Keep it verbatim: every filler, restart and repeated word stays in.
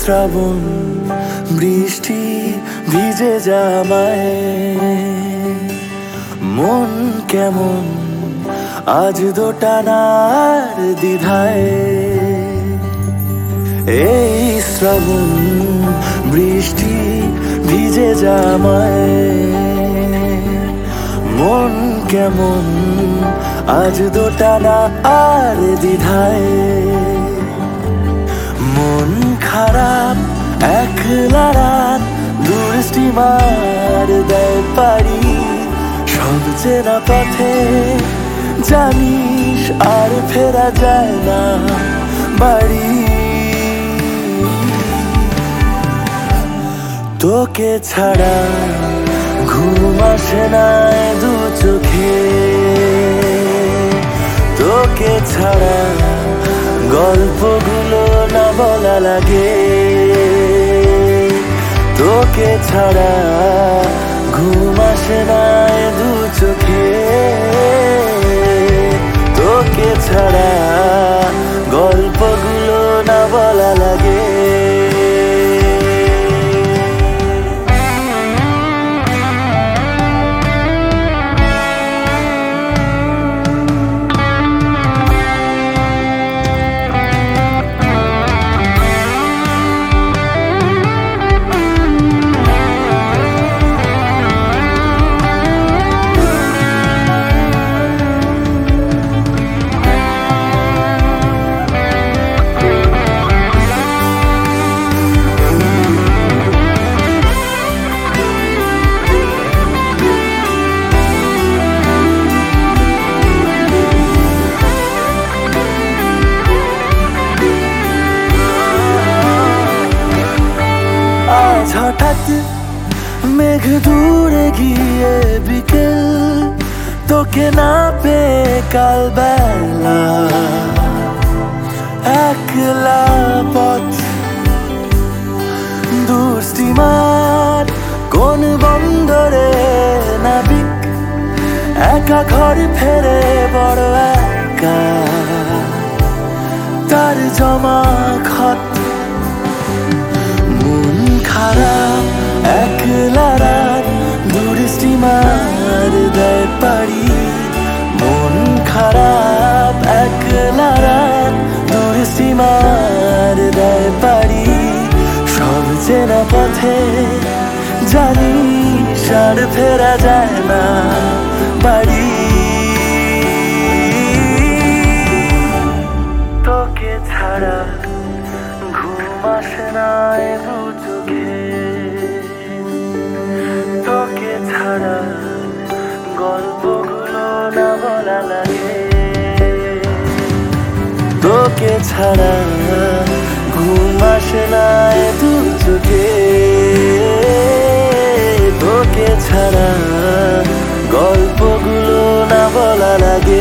শ্রাবণ বৃষ্টি ভিজে জামায়, মন কেমন আজ দোটানার দ্বিধায়। এই শ্রাবণ বৃষ্টি ভিজে জামায়, মন কেমন আজ দোটানা আর দ্বিধায়। মন খারাপ একলা রাত দূর স্টিমার দেয় পারি, সব চেনা পথে জানিস আর ফেরা যায় না বাড়ি। তোকে ছাড়া ঘুম আসে না দু চোখে, তোকে ছাড়া গল্পগুলো না বলা লাগে। তোকে ছাড়া ঘুম আসে না দু চোখে, তোকে ছাড়া গল্পগুলো না বলা লাগে। হঠাৎ মেঘ দূরে গিয়ে বিকেল, তোকে না পেয়ে কাল বেলা একলা পথ দূর স্টিমার কোন বন্দরে নাবিক একা ঘর ফেরে বড় একা, তার জমা খত খারাপ একলা রাত দূর স্টিমার দেয় পারি। মন খারাপ একলা রাত দূর স্টিমার দেয় পারি, সব চেনা পথে জানিস আর ফেরা যায় না বাড়ি। তোকে ছাড়া ঘুম আসে না দু চোখে, তোকে ছাড়া গল্পগুলো না বলা লাগে। তোকে ছাড়া ঘুম আসে না দু চোখে, তোকে ছাড়া গল্পগুলো না বলা লাগে।